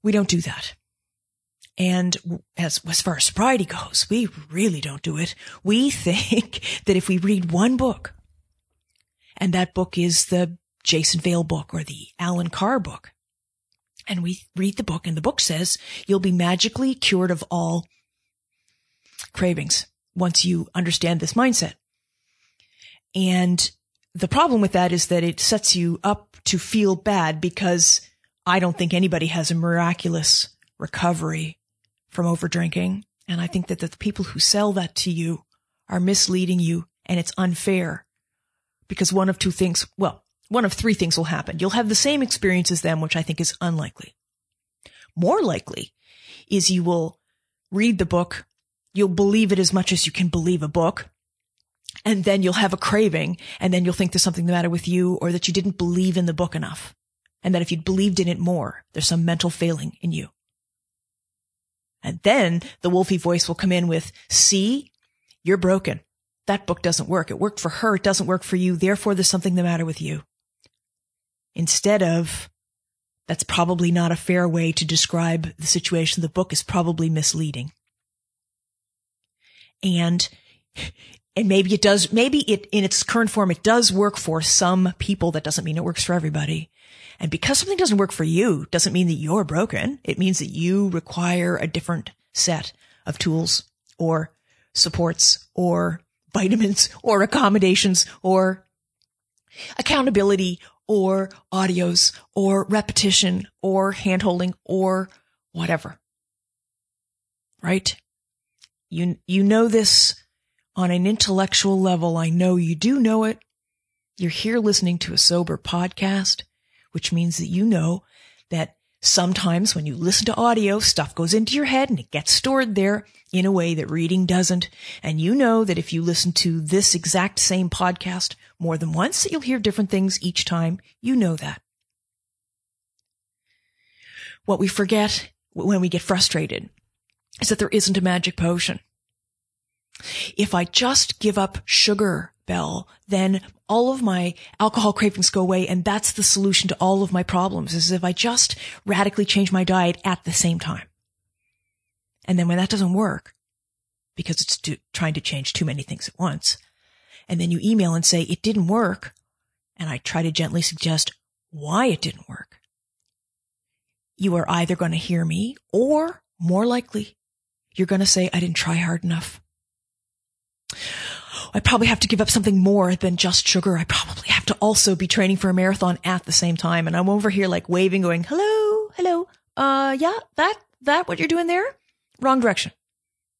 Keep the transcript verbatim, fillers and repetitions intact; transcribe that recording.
We don't do that. And as, as far as sobriety goes, we really don't do it. We think that if we read one book, and that book is the Jason Vale book or the Alan Carr book, and we read the book and the book says you'll be magically cured of all cravings once you understand this mindset. And the problem with that is that it sets you up to feel bad, because I don't think anybody has a miraculous recovery from overdrinking. And I think that the people who sell that to you are misleading you, and it's unfair, because one of two things, well, one of three things will happen. You'll have the same experience as them, which I think is unlikely. More likely is you will read the book, you'll believe it as much as you can believe a book, and then you'll have a craving, and then you'll think there's something the matter with you, or that you didn't believe in the book enough, and that if you'd believed in it more, there's some mental failing in you. And then the wolfy voice will come in with, see, you're broken. That book doesn't work. It worked for her. It doesn't work for you. Therefore, there's something the matter with you. Instead of, that's probably not a fair way to describe the situation. The book is probably misleading. And, and maybe it does, maybe it, in its current form, it does work for some people. That doesn't mean it works for everybody. And because something doesn't work for you, doesn't mean that you're broken. It means that you require a different set of tools or supports or vitamins or accommodations or accountability or audios or repetition or handholding or whatever. Right? You, you know this on an intellectual level. I know you do know it. You're here listening to a sober podcast, which means that you know that sometimes when you listen to audio, stuff goes into your head and it gets stored there in a way that reading doesn't. And you know that if you listen to this exact same podcast more than once, that you'll hear different things each time. You know that. What we forget when we get frustrated is that there isn't a magic potion. If I just give up sugar, Belle, then all of my alcohol cravings go away, and that's the solution to all of my problems, is if I just radically change my diet at the same time. And then when that doesn't work, because it's do, trying to change too many things at once, and then you email and say it didn't work, and I try to gently suggest why it didn't work, you are either going to hear me, or more likely, you're going to say I didn't try hard enough. I probably have to give up something more than just sugar. I probably have to also be training for a marathon at the same time. And I'm over here like waving, going, hello, hello. Uh, yeah, that, that what you're doing there? Wrong direction.